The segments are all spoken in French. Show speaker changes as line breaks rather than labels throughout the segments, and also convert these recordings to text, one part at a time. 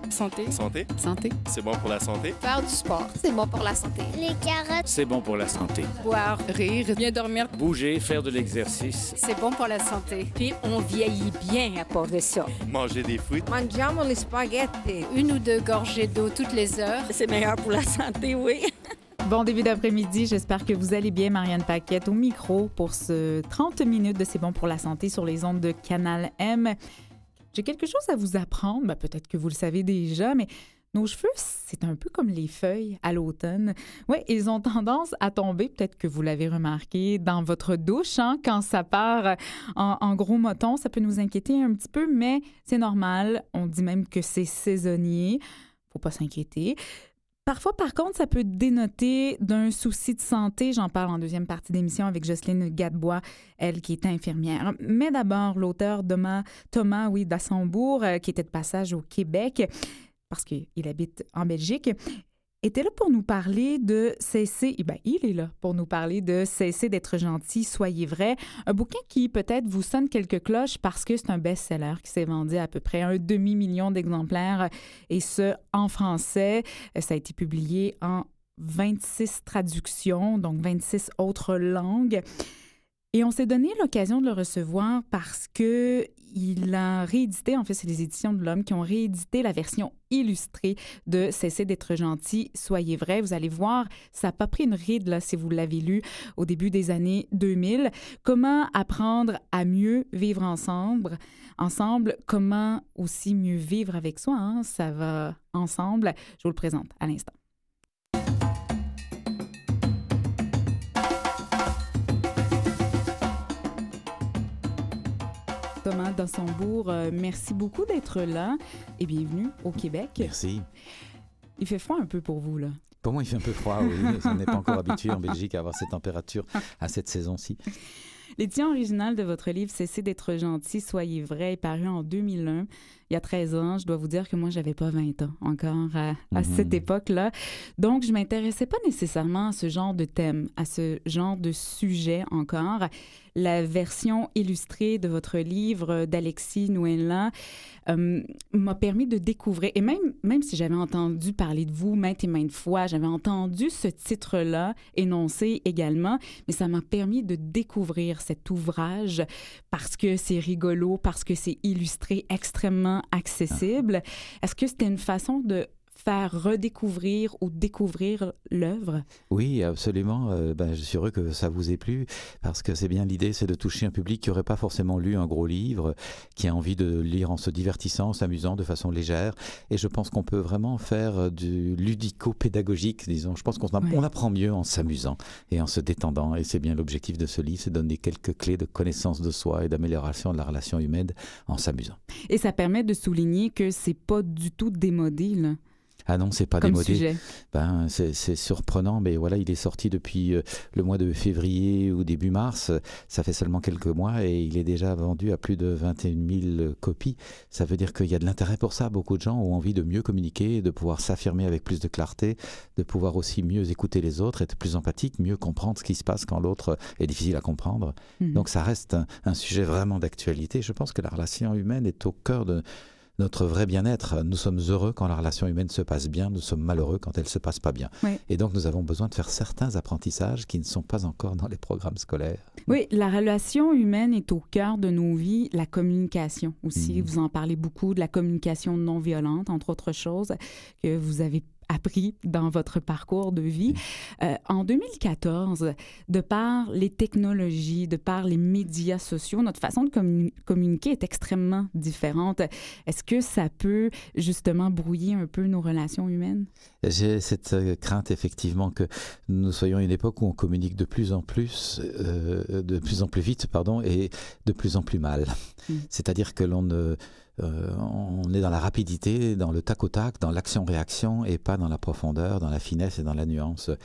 Santé.
Santé.
Santé.
C'est bon pour la santé.
Faire du sport, c'est bon pour la santé.
Les carottes,
c'est bon pour la santé.
Boire, rire, bien dormir.
Bouger, faire de l'exercice.
C'est bon pour la santé.
Puis on vieillit bien à part de ça.
Manger des fruits.
Mangiamo les spaghettis.
1 ou 2 gorgées d'eau toutes les heures.
C'est meilleur pour la santé, oui.
Bon début d'après-midi, j'espère que vous allez bien. Marianne Paquette au micro pour ce 30 minutes de C'est bon pour la santé sur les ondes de Canal M. J'ai quelque chose à vous apprendre, peut-être que vous le savez déjà, mais nos cheveux, c'est un peu comme les feuilles à l'automne. Oui, ils ont tendance à tomber, peut-être que vous l'avez remarqué, dans votre douche, quand ça part en gros motons. Ça peut nous inquiéter un petit peu, mais c'est normal. On dit même que c'est saisonnier. Faut pas s'inquiéter. Parfois, par contre, ça peut dénoter d'un souci de santé. J'en parle en deuxième partie d'émission avec Jocelyne Gadebois, elle qui est infirmière. Mais d'abord, l'auteur Thomas Dassembourg, qui était de passage au Québec, parce qu'il habite en Belgique, était là pour nous parler de cesser... il est là pour nous parler de Cesser d'être gentil, soyez vrai. Un bouquin qui peut-être vous sonne quelques cloches parce que c'est un best-seller qui s'est vendu à peu près 1,5 million d'exemplaires, et ce, en français. Ça a été publié en 26 traductions, donc 26 autres langues. Et on s'est donné l'occasion de le recevoir parce que il a réédité, en fait, c'est les éditions de l'Homme qui ont réédité la version illustrée de Cessez d'être gentil, soyez vrai. Vous allez voir, ça n'a pas pris une ride, là, si vous l'avez lu au début des années 2000. Comment apprendre à mieux vivre ensemble, comment aussi mieux vivre avec soi, ça va ensemble. Je vous le présente à l'instant. Thomas Dassembourg, merci beaucoup d'être là et bienvenue au Québec.
Merci.
Il fait froid un peu pour vous, là.
Pour moi, il fait un peu froid, oui. On n'est pas encore habitué en Belgique à avoir ces températures à cette saison-ci.
L'édition originale de votre livre « Cessez d'être gentil, soyez vrai » est paru en 2001. Il y a 13 ans, je dois vous dire que moi, j'avais pas 20 ans encore à cette époque-là. Donc, je m'intéressais pas nécessairement à ce genre de thème, à ce genre de sujet encore. La version illustrée de votre livre d'Alexis Nouélan m'a permis de découvrir, et même si j'avais entendu parler de vous maintes et maintes fois, j'avais entendu ce titre-là énoncé également, mais ça m'a permis de découvrir cet ouvrage parce que c'est rigolo, parce que c'est illustré extrêmement accessible. Est-ce que c'était une façon de faire redécouvrir ou découvrir l'œuvre? Oui,
absolument. Je suis heureux que ça vous ait plu parce que c'est bien l'idée, c'est de toucher un public qui n'aurait pas forcément lu un gros livre, qui a envie de lire en se divertissant, en s'amusant de façon légère. Et je pense qu'on peut vraiment faire du ludico-pédagogique, disons. Je pense qu'on apprend mieux en s'amusant et en se détendant. Et c'est bien l'objectif de ce livre, c'est de donner quelques clés de connaissance de soi et d'amélioration de la relation humaine en s'amusant.
Et ça permet de souligner que c'est pas du tout démodé, là.
Ah non, c'est pas
comme
démodé.
Sujet.
C'est surprenant, mais voilà, il est sorti depuis le mois de février ou début mars. Ça fait seulement quelques mois et il est déjà vendu à plus de 21 000 copies. Ça veut dire qu'il y a de l'intérêt pour ça. Beaucoup de gens ont envie de mieux communiquer, de pouvoir s'affirmer avec plus de clarté, de pouvoir aussi mieux écouter les autres, être plus empathique, mieux comprendre ce qui se passe quand l'autre est difficile à comprendre. Donc ça reste un sujet vraiment d'actualité. Je pense que la relation humaine est au cœur de notre vrai bien-être. Nous sommes heureux quand la relation humaine se passe bien, nous sommes malheureux quand elle ne se passe pas bien. Oui. Et donc, nous avons besoin de faire certains apprentissages qui ne sont pas encore dans les programmes scolaires.
Oui, la relation humaine est au cœur de nos vies, la communication aussi. Vous en parlez beaucoup, de la communication non violente, entre autres choses, que vous avez appris dans votre parcours de vie. En 2014, de par les technologies, de par les médias sociaux, notre façon de communiquer est extrêmement différente. Est-ce que ça peut justement brouiller un peu nos relations humaines?
J'ai cette crainte effectivement que nous soyons à une époque où on communique de plus en plus vite, et de plus en plus mal. C'est-à-dire que on est dans la rapidité, dans le tac au tac, dans l'action-réaction et pas dans la profondeur, dans la finesse et dans la nuance.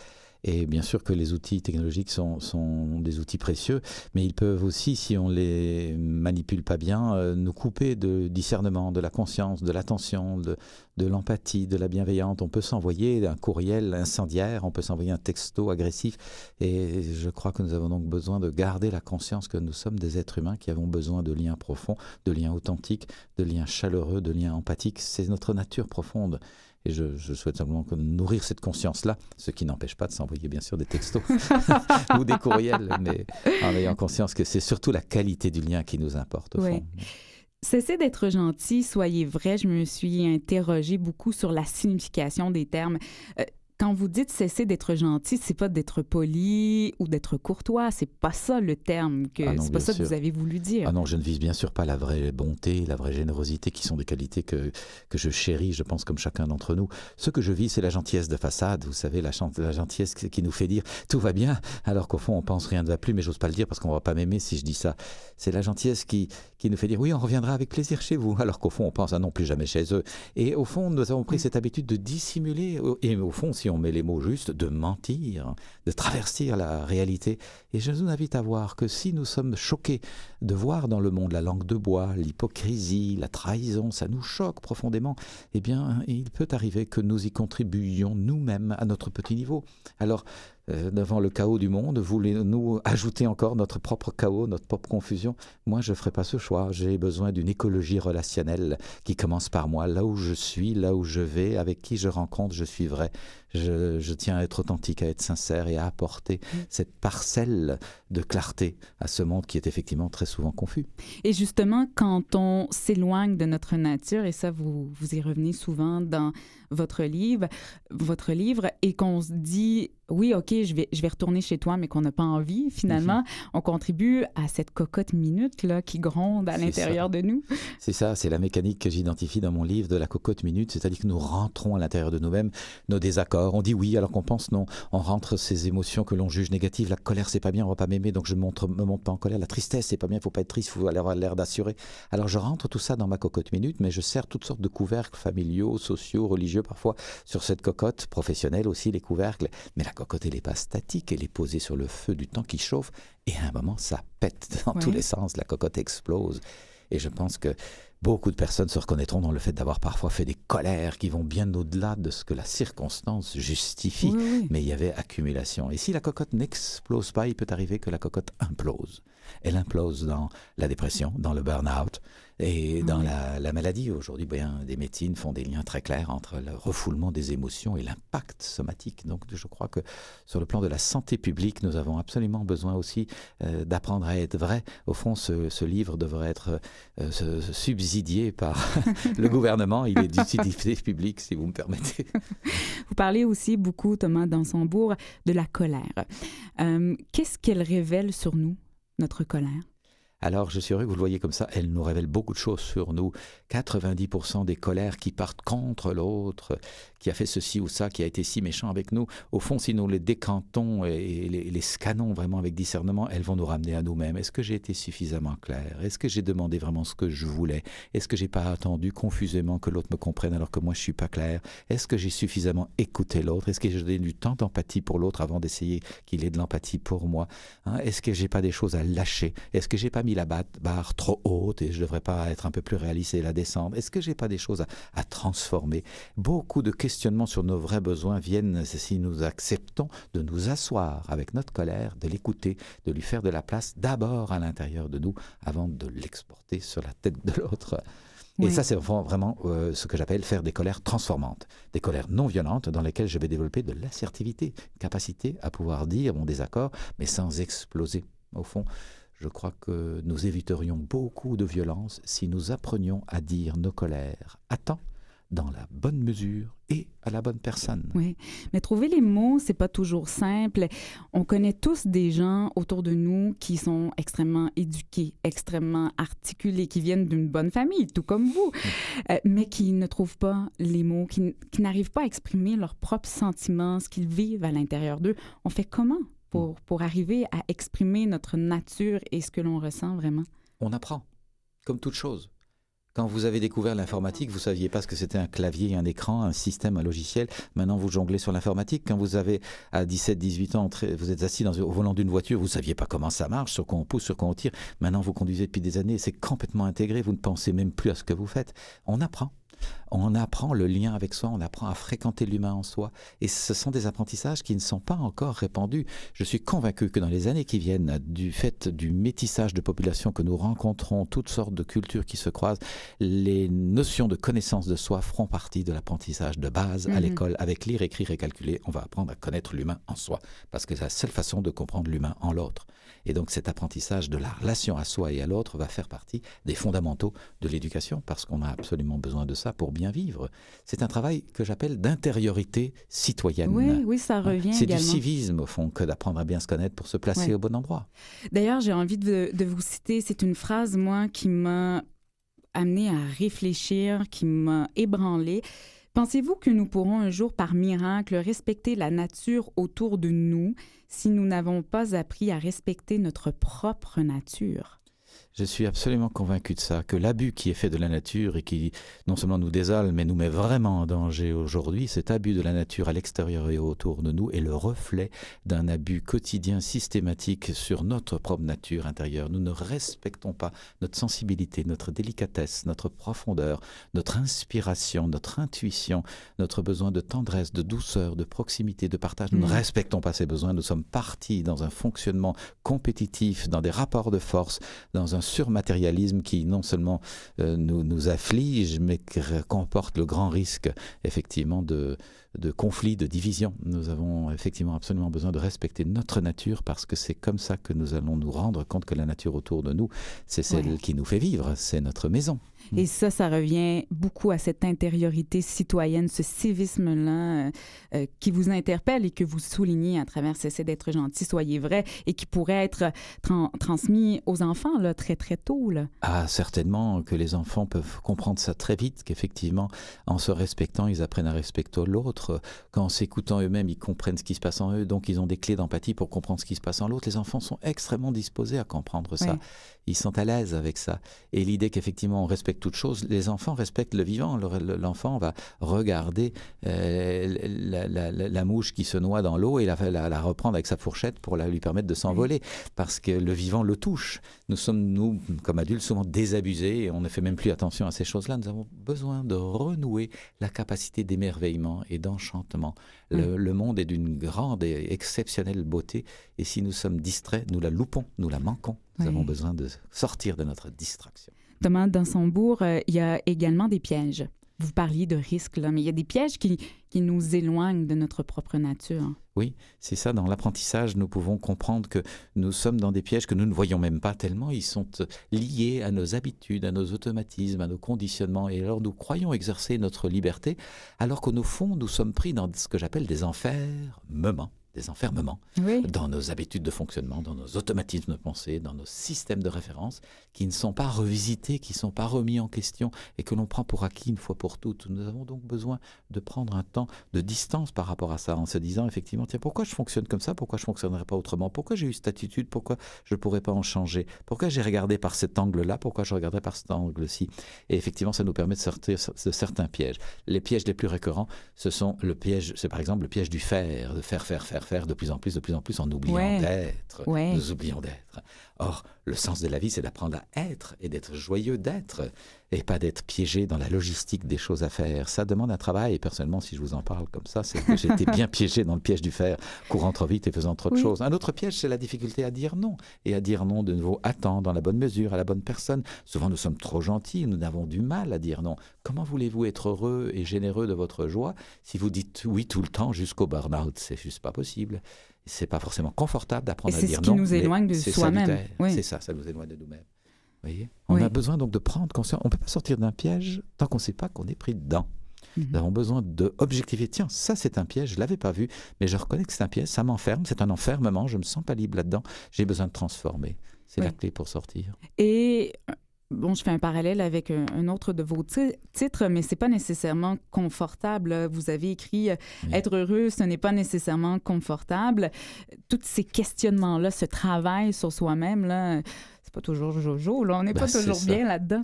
Et bien sûr que les outils technologiques sont des outils précieux, mais ils peuvent aussi, si on les manipule pas bien, nous couper de discernement, de la conscience, de l'attention, de l'empathie, de la bienveillance. On peut s'envoyer un courriel incendiaire, on peut s'envoyer un texto agressif. Et je crois que nous avons donc besoin de garder la conscience que nous sommes des êtres humains qui avons besoin de liens profonds, de liens authentiques, de liens chaleureux, de liens empathiques. C'est notre nature profonde. Et je souhaite simplement nourrir cette conscience-là, ce qui n'empêche pas de s'envoyer bien sûr des textos ou des courriels, mais en ayant conscience que c'est surtout la qualité du lien qui nous importe au fond.
Cessez d'être gentil, soyez vrai. Je me suis interrogée beaucoup sur la signification des termes. Quand vous dites cesser d'être gentil, c'est pas d'être poli ou d'être courtois, c'est pas ça le terme, c'est pas ça que vous avez voulu dire.
Ah non, je ne vise bien sûr pas la vraie bonté, la vraie générosité, qui sont des qualités que je chéris, je pense, comme chacun d'entre nous. Ce que je vis, c'est la gentillesse de façade, vous savez, la gentillesse qui nous fait dire tout va bien, alors qu'au fond, on pense rien ne va plus, mais j'ose pas le dire parce qu'on va pas m'aimer si je dis ça. C'est la gentillesse qui nous fait dire oui, on reviendra avec plaisir chez vous, alors qu'au fond, on pense ah non, plus jamais chez eux. Et au fond, nous avons pris cette habitude de dissimuler, et au fond, si on met les mots justes, de mentir, de traverser la réalité. Et je vous invite à voir que si nous sommes choqués de voir dans le monde la langue de bois, l'hypocrisie, la trahison, ça nous choque profondément, eh bien, il peut arriver que nous y contribuions nous-mêmes à notre petit niveau. Alors, devant le chaos du monde, voulez-nous ajouter encore notre propre chaos, notre propre confusion? Moi, je ne ferai pas ce choix. J'ai besoin d'une écologie relationnelle qui commence par moi. Là où je suis, là où je vais, avec qui je rencontre, je suis vrai. Je tiens à être authentique, à être sincère et à apporter cette parcelle de clarté à ce monde qui est effectivement très souvent confus.
Et justement, quand on s'éloigne de notre nature, et ça, vous y revenez souvent dans votre livre, et qu'on se dit, oui, OK, je vais retourner chez toi, mais qu'on n'a pas envie, finalement, on contribue à cette cocotte minute là, qui gronde à l'intérieur de nous.
C'est ça, c'est la mécanique que j'identifie dans mon livre de la cocotte minute, c'est-à-dire que nous rentrons à l'intérieur de nous-mêmes nos désaccords. On dit oui alors qu'on pense non. On rentre ces émotions que l'on juge négatives. La colère, c'est pas bien, on va pas m'aimer, donc je me montre pas en colère. La tristesse, c'est pas bien, il faut pas être triste, il faut avoir l'air d'assurer. Alors je rentre tout ça dans ma cocotte minute, mais je sers toutes sortes de couvercles familiaux, sociaux, religieux parfois sur cette cocotte, professionnelle aussi, les couvercles. Mais la cocotte, elle n'est pas statique, elle est posée sur le feu du temps qui chauffe et à un moment, ça pète dans tous les sens, la cocotte explose. Et je pense que beaucoup de personnes se reconnaîtront dans le fait d'avoir parfois fait des colères qui vont bien au-delà de ce que la circonstance justifie. Mais il y avait accumulation. Et si la cocotte n'explose pas, il peut arriver que la cocotte implose. Elle implose dans la dépression, dans le burn-out et dans la maladie. Aujourd'hui, des médecines font des liens très clairs entre le refoulement des émotions et l'impact somatique. Donc, je crois que sur le plan de la santé publique, nous avons absolument besoin aussi d'apprendre à être vrai. Au fond, ce livre devrait être subsidié par le gouvernement. Il est d'utilité publique, si vous me permettez.
Vous parlez aussi beaucoup, Thomas Dansembourg, de la colère. Qu'est-ce qu'elle révèle sur nous, notre colère?
Alors, je suis heureux que vous le voyez comme ça. Elle nous révèle beaucoup de choses sur nous. 90% des colères qui partent contre l'autre, qui a fait ceci ou ça, qui a été si méchant avec nous, au fond, si nous les décantons et les scannons vraiment avec discernement, elles vont nous ramener à nous-mêmes. Est-ce que j'ai été suffisamment clair? Est-ce que j'ai demandé vraiment ce que je voulais? Est-ce que j'ai pas attendu confusément que l'autre me comprenne alors que moi, je suis pas clair? Est-ce que j'ai suffisamment écouté l'autre? Est-ce que j'ai donné du temps d'empathie pour l'autre avant d'essayer qu'il ait de l'empathie pour moi? Est-ce que j'ai pas des choses à lâcher? Est-ce que j'ai pas mis la barre trop haute et je devrais pas être un peu plus réaliste et la descendre? Est-ce que j'ai pas des choses à transformer? Beaucoup de questionnements sur nos vrais besoins viennent si nous acceptons de nous asseoir avec notre colère, de l'écouter, de lui faire de la place d'abord à l'intérieur de nous avant de l'exporter sur la tête de l'autre. Et ça, c'est vraiment ce que j'appelle faire des colères transformantes, des colères non violentes dans lesquelles je vais développer de l'assertivité, une capacité à pouvoir dire mon désaccord, mais sans exploser. Au fond, je crois que nous éviterions beaucoup de violence si nous apprenions à dire nos colères à temps, dans la bonne mesure et à la bonne personne.
Oui, mais trouver les mots, c'est pas toujours simple. On connaît tous des gens autour de nous qui sont extrêmement éduqués, extrêmement articulés, qui viennent d'une bonne famille, tout comme vous, mais qui ne trouvent pas les mots, qui n'arrivent pas à exprimer leurs propres sentiments, ce qu'ils vivent à l'intérieur d'eux. On fait comment pour arriver à exprimer notre nature et ce que l'on ressent vraiment?
On apprend, comme toute chose. Quand vous avez découvert l'informatique, vous ne saviez pas ce que c'était un clavier, un écran, un système, un logiciel. Maintenant, vous jonglez sur l'informatique. Quand vous avez, à 17, 18 ans, vous êtes assis au volant d'une voiture, vous ne saviez pas comment ça marche, sur quoi on pousse, sur quoi on tire. Maintenant, vous conduisez depuis des années. C'est complètement intégré. Vous ne pensez même plus à ce que vous faites. On apprend. On apprend le lien avec soi, on apprend à fréquenter l'humain en soi. Et ce sont des apprentissages qui ne sont pas encore répandus. Je suis convaincu que dans les années qui viennent, du fait du métissage de population que nous rencontrons, toutes sortes de cultures qui se croisent, les notions de connaissance de soi feront partie de l'apprentissage de base à l'école. Avec lire, écrire et calculer, on va apprendre à connaître l'humain en soi. Parce que c'est la seule façon de comprendre l'humain en l'autre. Et donc cet apprentissage de la relation à soi et à l'autre va faire partie des fondamentaux de l'éducation, parce qu'on a absolument besoin de ça pour bien vivre. C'est un travail que j'appelle d'intériorité citoyenne.
Oui, ça revient
C'est
également.
du civisme, au fond, que d'apprendre à bien se connaître pour se placer au bon endroit.
D'ailleurs, j'ai envie de vous citer, c'est une phrase, moi, qui m'a amenée à réfléchir, qui m'a ébranlée. Pensez-vous que nous pourrons un jour, par miracle, respecter la nature autour de nous si nous n'avons pas appris à respecter notre propre nature?
Je suis absolument convaincu de ça, que l'abus qui est fait de la nature et qui non seulement nous désole, mais nous met vraiment en danger aujourd'hui, cet abus de la nature à l'extérieur et autour de nous est le reflet d'un abus quotidien systématique sur notre propre nature intérieure. Nous ne respectons pas notre sensibilité, notre délicatesse, notre profondeur, notre inspiration, notre intuition, notre besoin de tendresse, de douceur, de proximité, de partage. Nous ne respectons pas ces besoins. Nous sommes partis dans un fonctionnement compétitif, dans des rapports de force, dans un surmatérialisme qui non seulement nous afflige, mais qui comporte le grand risque, effectivement, de conflit, de division. Nous avons effectivement absolument besoin de respecter notre nature, parce que c'est comme ça que nous allons nous rendre compte que la nature autour de nous, c'est celle qui nous fait vivre, c'est notre maison.
Et ça revient beaucoup à cette intériorité citoyenne, ce civisme-là qui vous interpelle et que vous soulignez à travers Cessez d'être gentil, soyez vrai, et qui pourrait être transmis aux enfants là, très, très tôt. Là.
Ah, certainement que les enfants peuvent comprendre ça très vite, qu'effectivement, en se respectant, ils apprennent à respecter l'autre. Qu'en s'écoutant eux-mêmes, ils comprennent ce qui se passe en eux, donc ils ont des clés d'empathie pour comprendre ce qui se passe en l'autre. Les enfants sont extrêmement disposés à comprendre ça. Ils sont à l'aise avec ça. Et l'idée qu'effectivement, on respecte toute chose, les enfants respectent le vivant. L'enfant va regarder la mouche qui se noie dans l'eau et la reprendre avec sa fourchette pour lui permettre de s'envoler, parce que le vivant le touche. Nous sommes, nous, comme adultes, souvent désabusés et on ne fait même plus attention à ces choses-là. Nous avons besoin de renouer la capacité d'émerveillement et d'enchantement. Le monde est d'une grande et exceptionnelle beauté, et si nous sommes distraits, nous la loupons, nous la manquons. Nous avons besoin de sortir de notre distraction.
Thomas Dansembourg, il y a également des pièges. Vous parliez de risques, là, mais il y a des pièges qui nous éloignent de notre propre nature.
Oui, c'est ça. Dans l'apprentissage, nous pouvons comprendre que nous sommes dans des pièges que nous ne voyons même pas tellement. Ils sont liés à nos habitudes, à nos automatismes, à nos conditionnements. Et alors, nous croyons exercer notre liberté, alors qu'au fond, nous sommes pris dans ce que j'appelle des enfermements. Dans nos habitudes de fonctionnement, dans nos automatismes de pensée, dans nos systèmes de référence, qui ne sont pas revisités, qui ne sont pas remis en question et que l'on prend pour acquis une fois pour toutes. Nous avons donc besoin de prendre un temps de distance par rapport à ça, en se disant effectivement, tiens, pourquoi je fonctionne comme ça? Pourquoi je ne fonctionnerais pas autrement? Pourquoi j'ai eu cette attitude? Pourquoi je ne pourrais pas en changer? Pourquoi j'ai regardé par cet angle-là? Pourquoi je regarderais par cet angle-ci? Et effectivement, ça nous permet de sortir de certains pièges. Les pièges les plus récurrents, c'est par exemple le piège du faire, de faire, de plus en plus, en oubliant d'être. Nous oublions d'être. Or, le sens de la vie, c'est d'apprendre à être et d'être joyeux d'être, et pas d'être piégé dans la logistique des choses à faire. Ça demande un travail, et personnellement, si je vous en parle comme ça, c'est que j'ai été bien piégé dans le piège du faire, courant trop vite et faisant trop de choses. Un autre piège, c'est la difficulté à dire non, et à dire non de nouveau à temps, dans la bonne mesure, à la bonne personne. Souvent, nous sommes trop gentils, nous avons du mal à dire non. Comment voulez-vous être heureux et généreux de votre joie si vous dites oui tout le temps jusqu'au burn-out? C'est juste pas possible. C'est pas forcément confortable d'apprendre à dire non.
C'est ce qui nous éloigne de soi-même.
C'est ça nous éloigne de nous-mêmes. Vous voyez? On a besoin donc de prendre conscience. On ne peut pas sortir d'un piège tant qu'on ne sait pas qu'on est pris dedans. Nous avons besoin d'objectiver. Tiens, ça c'est un piège, je ne l'avais pas vu, mais je reconnais que c'est un piège, ça m'enferme, c'est un enfermement, je ne me sens pas libre là-dedans, j'ai besoin de transformer. C'est la clé pour sortir.
Et... Bon, je fais un parallèle avec un autre de vos titres, mais c'est pas nécessairement confortable. Vous avez écrit Être heureux, ce n'est pas nécessairement confortable. Tous ces questionnements-là, ce travail sur soi-même, là, c'est pas toujours jojo, là. On n'est pas toujours bien là-dedans.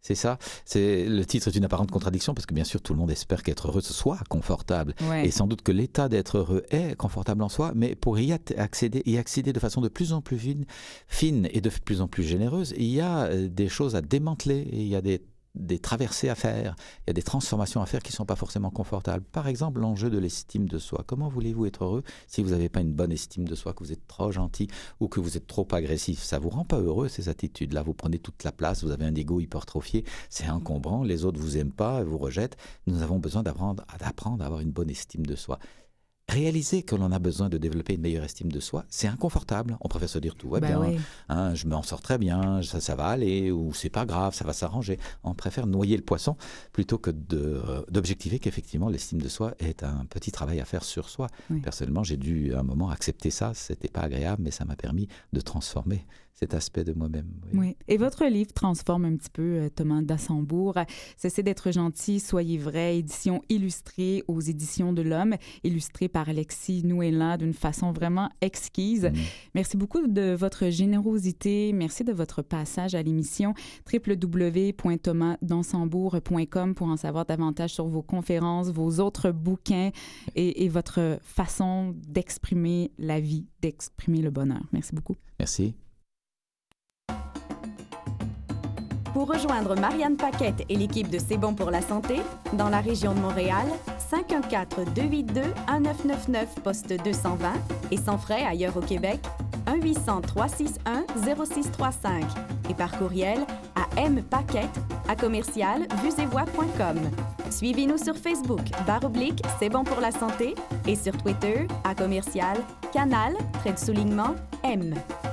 C'est ça. Le titre est une apparente contradiction parce que bien sûr tout le monde espère qu'être heureux soit confortable.
Ouais.
Et sans doute que l'état d'être heureux est confortable en soi, mais pour y accéder de façon de plus en plus fine et de plus en plus généreuse, il y a des choses à démanteler et il y a des traversées à faire, il y a des transformations à faire qui ne sont pas forcément confortables. Par exemple, l'enjeu de l'estime de soi. Comment voulez-vous être heureux si vous n'avez pas une bonne estime de soi, que vous êtes trop gentil ou que vous êtes trop agressif? Ça ne vous rend pas heureux, ces attitudes-là. Vous prenez toute la place, vous avez un ego hypertrophié, c'est encombrant, les autres ne vous aiment pas, vous rejettent. Nous avons besoin d'apprendre à avoir une bonne estime de soi. Réaliser que l'on a besoin de développer une meilleure estime de soi, c'est inconfortable. On préfère se dire tout va bien,
Oui.
Je m'en sors très bien, ça va aller, ou c'est pas grave, ça va s'arranger. On préfère noyer le poisson plutôt que d'objectiver qu'effectivement l'estime de soi est un petit travail à faire sur soi.
Oui.
Personnellement, j'ai dû à un moment accepter ça. C'était pas agréable, mais ça m'a permis de transformer cet aspect de moi-même.
Oui. Et votre livre transforme un petit peu Thomas Dassembourg. Cessez d'être gentil, soyez vrai, édition illustrée aux Éditions de l'Homme, illustrée par Alexis Nouélan d'une façon vraiment exquise. Merci beaucoup de votre générosité. Merci de votre passage à l'émission. www.thomasdassembourg.com pour en savoir davantage sur vos conférences, vos autres bouquins et votre façon d'exprimer la vie, d'exprimer le bonheur. Merci beaucoup.
Merci.
Pour rejoindre Marianne Paquette et l'équipe de C'est bon pour la santé, dans la région de Montréal, 514-282-1999, poste 220, et sans frais ailleurs au Québec, 1-800-361-0635, et par courriel à mpaquette@commercialvuesetvoix.com. Suivez-nous sur Facebook, /C'est bon pour la santé, et sur Twitter, @canal_M.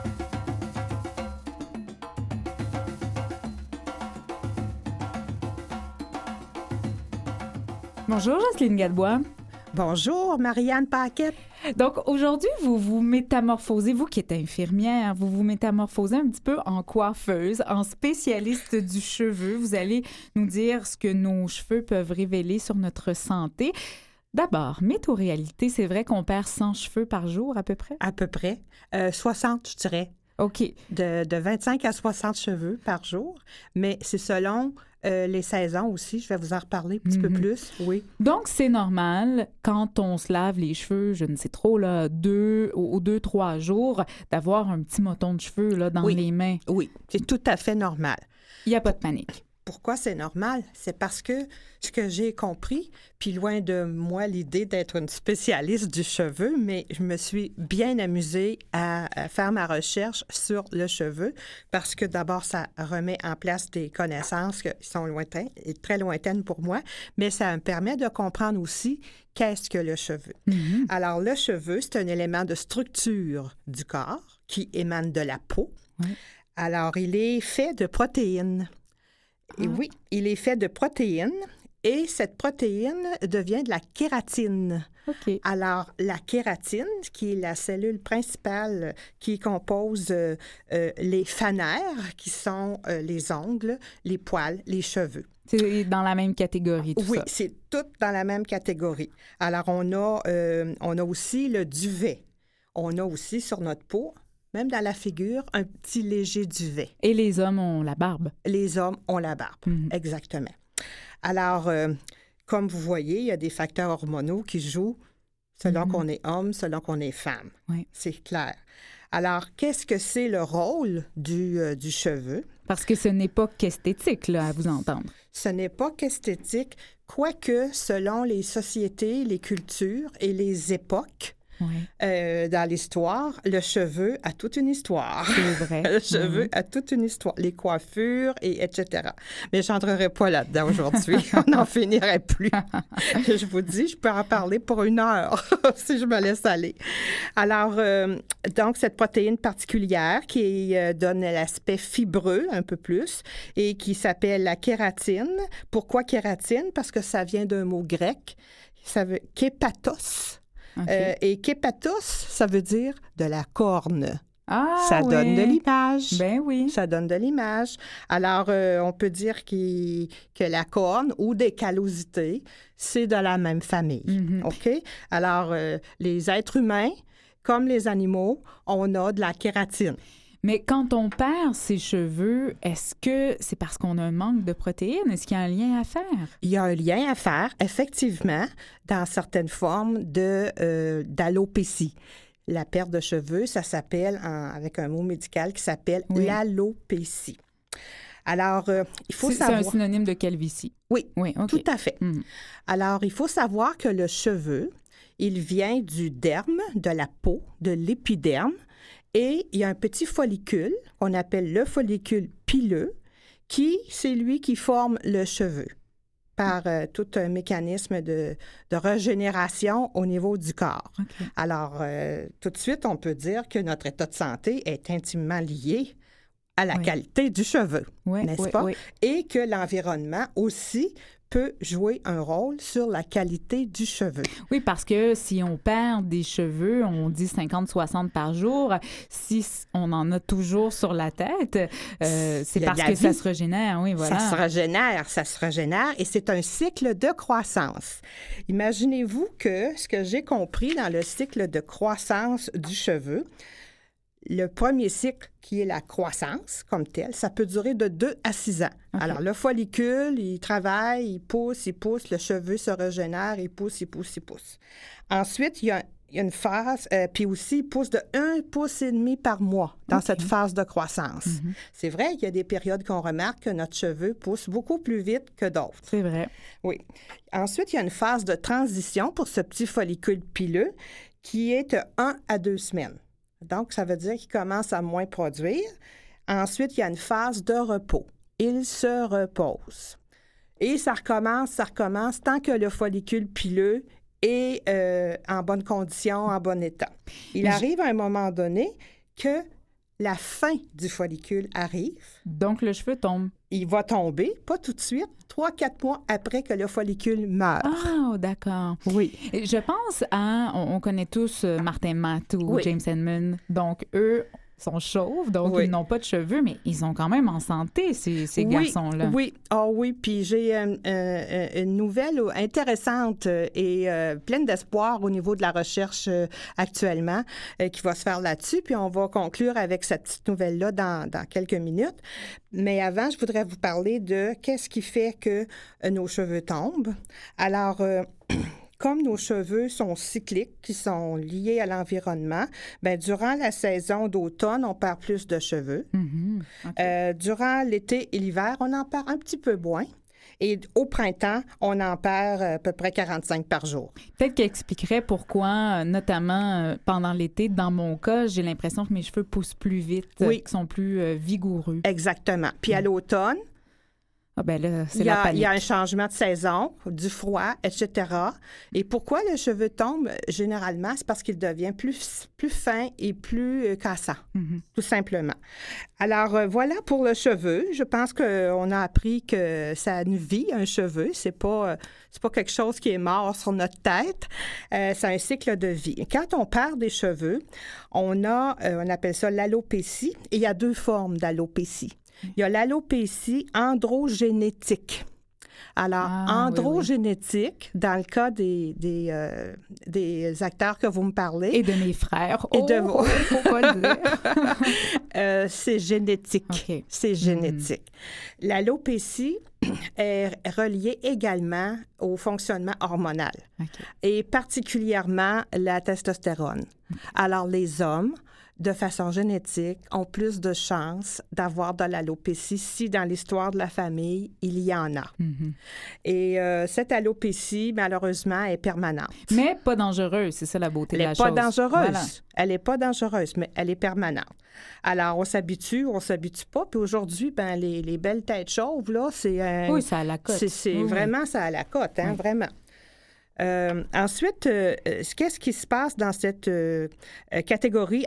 Bonjour, Jocelyne Gadebois.
Bonjour, Marianne Paquette.
Donc, aujourd'hui, vous vous métamorphosez, vous qui êtes infirmière, vous vous métamorphosez un petit peu en coiffeuse, en spécialiste du cheveu. Vous allez nous dire ce que nos cheveux peuvent révéler sur notre santé. D'abord, météo-réalité, c'est vrai qu'on perd 100 cheveux par jour à peu près?
À peu près. 60, je dirais.
OK.
De 25 à 60 cheveux par jour. Mais c'est selon les saisons aussi. Je vais vous en reparler un petit peu plus. Oui.
Donc, c'est normal, quand on se lave les cheveux, je ne sais trop, là, 2-3 jours, d'avoir un petit moton de cheveux là, dans les mains.
Oui, c'est tout à fait normal.
Il n'y a pas de panique.
Pourquoi c'est normal? C'est parce que ce que j'ai compris, puis loin de moi l'idée d'être une spécialiste du cheveu, mais je me suis bien amusée à faire ma recherche sur le cheveu parce que d'abord, ça remet en place des connaissances qui sont lointaines et très lointaines pour moi, mais ça me permet de comprendre aussi qu'est-ce que le cheveu. Alors, le cheveu, c'est un élément de structure du corps qui émane de la peau. Alors, il est fait de protéines. Et oui, il est fait de protéines et cette protéine devient de la kératine.
OK.
Alors, la kératine, qui est la cellule principale qui compose les fanères, qui sont les ongles, les poils, les cheveux.
C'est dans la même catégorie, tout ça.
Oui, c'est tout dans la même catégorie. Alors, on a aussi le duvet. On a aussi sur notre peau, même dans la figure, un petit léger duvet.
Et les hommes ont la barbe.
Les hommes ont la barbe, exactement. Alors, comme vous voyez, il y a des facteurs hormonaux qui jouent selon qu'on est homme, selon qu'on est femme.
Oui.
C'est clair. Alors, qu'est-ce que c'est le rôle du cheveu?
Parce que ce n'est pas qu'esthétique, là, à vous entendre.
Ce n'est pas qu'esthétique, quoique selon les sociétés, les cultures et les époques, dans l'histoire, le cheveu a toute une histoire. C'est vrai. Le cheveu a toute une histoire. Les coiffures, etc. Mais je n'entrerai pas là-dedans aujourd'hui. On n'en finirait plus. Je vous dis, je peux en parler pour 1 heure si je me laisse aller. Alors, donc, cette protéine particulière qui donne l'aspect fibreux un peu plus et qui s'appelle la kératine. Pourquoi kératine? Parce que ça vient d'un mot grec. Ça veut képatos. Okay. Et képatos, ça veut dire de la corne.
Ah,
ça donne de l'image.
Ben oui.
Ça donne de l'image. Alors, on peut dire que la corne ou des callosités, c'est de la même famille. OK? Alors, les êtres humains, comme les animaux, on a de la kératine.
Mais quand on perd ses cheveux, est-ce que c'est parce qu'on a un manque de protéines? Est-ce qu'il y a un lien à faire?
Il y a un lien à faire, effectivement, dans certaines formes d'alopécie. La perte de cheveux, ça s'appelle, avec un mot médical qui s'appelle l'alopécie. Alors, il faut savoir...
C'est un synonyme de calvitie.
Oui,
okay.
Tout à fait. Alors, il faut savoir que le cheveu, il vient du derme, de la peau, de l'épiderme, et il y a un petit follicule qu'on appelle le follicule pileux, c'est lui qui forme le cheveu par tout un mécanisme de régénération au niveau du corps.
Okay.
Alors, tout de suite, on peut dire que notre état de santé est intimement lié à la qualité du cheveu, n'est-ce pas? Oui. Et que l'environnement aussi peut jouer un rôle sur la qualité du cheveu.
Oui, parce que si on perd des cheveux, on dit 50-60 par jour, si on en a toujours sur la tête, c'est parce que ça se régénère. Oui, voilà.
Ça se régénère et c'est un cycle de croissance. Imaginez-vous que ce que j'ai compris dans le cycle de croissance du cheveu, le premier cycle, qui est la croissance comme telle, ça peut durer de 2 à 6 ans. Okay. Alors, le follicule, il travaille, il pousse, le cheveu se régénère, il pousse. Ensuite, il y a une phase, puis aussi, il pousse de 1,5 pouce par mois dans cette phase de croissance. C'est vrai qu'il y a des périodes qu'on remarque que notre cheveu pousse beaucoup plus vite que d'autres.
C'est vrai.
Oui. Ensuite, il y a une phase de transition pour ce petit follicule pileux qui est de 1 à 2 semaines. Donc, ça veut dire qu'il commence à moins produire. Ensuite, il y a une phase de repos. Il se repose. Et ça recommence tant que le follicule pileux est en bonne condition, en bon état. Il arrive à un moment donné que la fin du follicule arrive.
Donc, le cheveu tombe.
Il va tomber, pas tout de suite, 3-4 mois après que le follicule meurt.
Ah, d'accord.
Oui.
Je pense on connaît tous Martin Matt ou James Edmund. Donc, eux sont chauves, donc ils n'ont pas de cheveux, mais ils sont quand même en santé, ces garçons-là.
Oui, oui. Puis j'ai une nouvelle intéressante et pleine d'espoir au niveau de la recherche actuellement qui va se faire là-dessus. Puis on va conclure avec cette petite nouvelle-là dans quelques minutes. Mais avant, je voudrais vous parler de qu'est-ce qui fait que nos cheveux tombent. Alors... Comme nos cheveux sont cycliques, qui sont liés à l'environnement, bien, durant la saison d'automne, on perd plus de cheveux. Okay. Durant l'été et l'hiver, on en perd un petit peu moins. Et au printemps, on en perd à peu près 45 par jour.
Peut-être qu'elle expliquerait pourquoi, notamment pendant l'été, dans mon cas, j'ai l'impression que mes cheveux poussent plus vite, qu'ils sont plus vigoureux.
Exactement. Puis à l'automne,
ah ben là, c'est la panique.
Il y a un changement de saison, du froid, etc. Et pourquoi le cheveu tombe, généralement, c'est parce qu'il devient plus fin et plus cassant, tout simplement. Alors, voilà pour le cheveu. Je pense qu'on a appris que ça a une vie, un cheveu. C'est pas quelque chose qui est mort sur notre tête. C'est un cycle de vie. Quand on perd des cheveux, on appelle ça l'alopécie. Et il y a 2 formes d'alopécie. Il y a l'alopécie androgénétique. Alors, androgénétique, dans le cas des acteurs que vous me parlez...
Et de mes frères.
Et de vos...
faut pas le dire.
C'est génétique.
Okay.
C'est génétique. L'alopécie est reliée également au fonctionnement hormonal, et particulièrement la testostérone. Alors, les hommes, de façon génétique, ont plus de chances d'avoir de l'alopécie si dans l'histoire de la famille, il y en a. Et cette alopécie, malheureusement, est permanente.
Mais pas dangereuse, c'est ça la beauté de la chose.
Elle n'est pas dangereuse.
Voilà. Elle
n'est pas dangereuse, mais elle est permanente. Alors, on s'habitue pas. Puis aujourd'hui, les belles têtes chauves, là, c'est...
oui, ça a la cote.
Vraiment, ça a la cote, vraiment. Ensuite, qu'est-ce qui se passe dans cette catégorie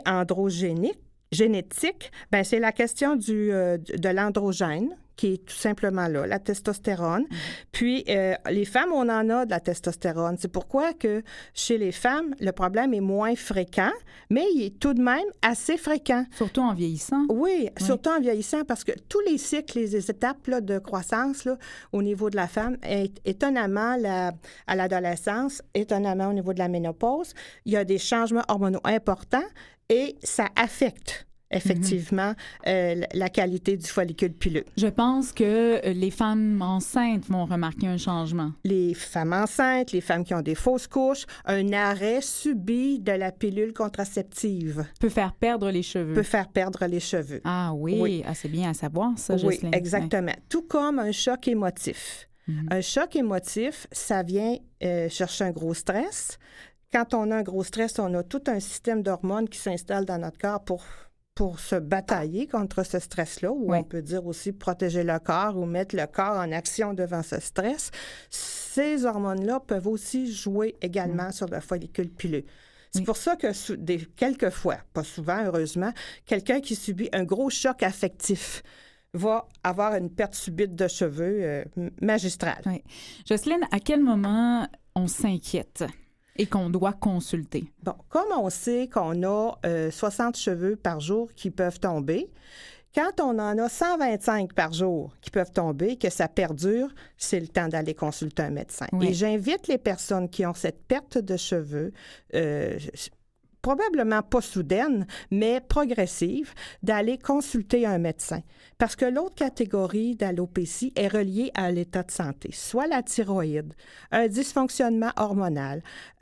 génétique? Bien, c'est la question de l'androgène, qui est tout simplement là, la testostérone. Puis, les femmes, on en a de la testostérone. C'est pourquoi que chez les femmes, le problème est moins fréquent, mais il est tout de même assez fréquent.
Surtout en vieillissant.
Oui, surtout en vieillissant, parce que tous les cycles, les étapes là, de croissance là, au niveau de la femme, étonnamment, à l'adolescence, étonnamment au niveau de la ménopause, il y a des changements hormonaux importants et ça affecte effectivement, la qualité du follicule pileux.
Je pense que les femmes enceintes vont remarquer un changement.
Les femmes enceintes, les femmes qui ont des fausses couches, un arrêt subi de la pilule contraceptive
Peut faire perdre les cheveux.
peut faire perdre les cheveux.
Ah oui,
Oui.
Ah, c'est bien à savoir ça,
Oui,
Jocelyne.
exactement. Tout comme un choc émotif. Un choc émotif, ça vient chercher un gros stress. Quand on a un gros stress, on a tout un système d'hormones qui s'installe dans notre corps pour se batailler contre ce stress-là, ou
Oui.
on peut dire aussi protéger le corps ou mettre le corps en action devant ce stress. Ces hormones-là peuvent aussi jouer également sur le follicule pileux. C'est pour ça que quelquefois, pas souvent heureusement, quelqu'un qui subit un gros choc affectif va avoir une perte subite de cheveux magistrale.
Oui. Jocelyne, à quel moment on s'inquiète et qu'on doit consulter?
Bon, comme on sait qu'on a 60 cheveux par jour qui peuvent tomber, quand on en a 125 par jour qui peuvent tomber, que ça perdure, c'est le temps d'aller consulter un médecin.
Oui.
Et j'invite les personnes qui ont cette perte de cheveux, probablement pas soudaine, mais progressive, d'aller consulter un médecin. Parce que l'autre catégorie d'alopécie est reliée à l'état de santé, soit la thyroïde, un dysfonctionnement hormonal,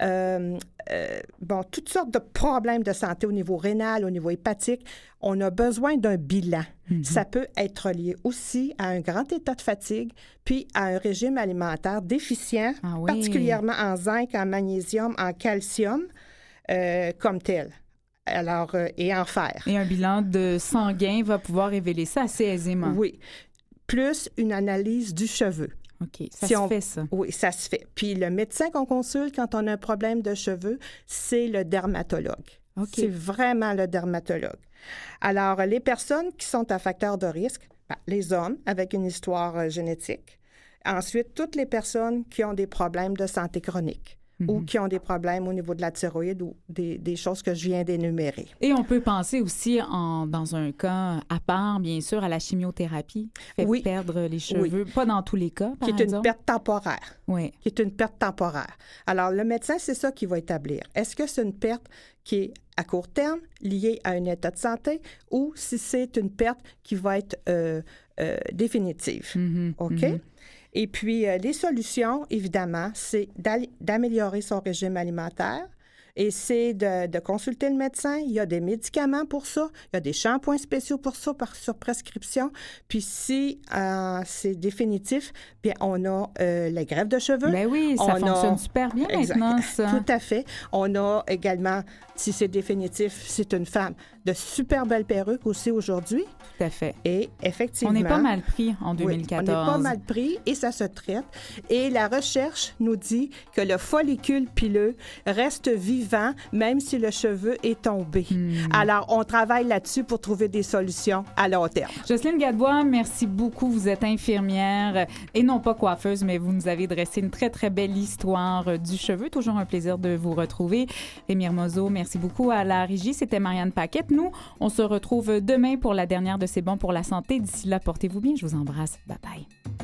toutes sortes de problèmes de santé au niveau rénal, au niveau hépatique. On a besoin d'un bilan. Ça peut être lié aussi à un grand état de fatigue, puis à un régime alimentaire déficient,
Ah oui.
particulièrement en zinc, en magnésium, en calcium, comme tel. Alors, et en fer.
Et un bilan de sanguin va pouvoir révéler ça assez aisément.
Oui. Plus une analyse du cheveu.
OK, ça
Si
se
on-
fait, ça.
Oui, ça se fait. Puis le médecin qu'on consulte quand on a un problème de cheveux, c'est le dermatologue.
OK.
C'est vraiment le dermatologue. Alors, les personnes qui sont à facteur de risque, les hommes avec une histoire génétique. Ensuite, toutes les personnes qui ont des problèmes de santé chronique ou qui ont des problèmes au niveau de la thyroïde ou des choses que je viens d'énumérer.
Et on peut penser aussi, dans un cas à part, bien sûr, à la chimiothérapie, qui fait
Oui.
perdre les cheveux. Pas dans tous les cas, par
Qui est une
exemple.
perte temporaire.
Oui.
Qui est une perte temporaire. Alors, le médecin, c'est ça qu'il va établir. Est-ce que c'est une perte qui est à court terme, liée à un état de santé, ou si c'est une perte qui va être définitive? OK? Et puis, les solutions, évidemment, c'est d'améliorer son régime alimentaire et c'est de consulter le médecin. Il y a des médicaments pour ça. Il y a des shampoings spéciaux pour ça, sur prescription. Puis, si c'est définitif, bien, on a les greffes de cheveux.
Ben oui, ça
On
fonctionne
a-
super bien
Exact.
maintenant, ça.
Tout à fait. On a également, si c'est définitif, c'est une femme de super belles perruques aussi aujourd'hui.
Tout à fait.
Et effectivement...
On n'est pas mal pris en
Oui,
2014.
on n'est pas mal pris et ça se traite. Et la recherche nous dit que le follicule pileux reste vivant même si le cheveu est tombé. Alors, on travaille là-dessus pour trouver des solutions à long terme.
Jocelyne Gadebois, merci beaucoup. Vous êtes infirmière et non pas coiffeuse, mais vous nous avez dressé une très, très belle histoire du cheveu. Toujours un plaisir de vous retrouver. Rémi Hermoso, merci beaucoup à la régie. C'était Marianne Paquette. Nous, on se retrouve demain pour la dernière de C'est bon pour la santé. D'ici là, portez-vous bien. Je vous embrasse. Bye-bye.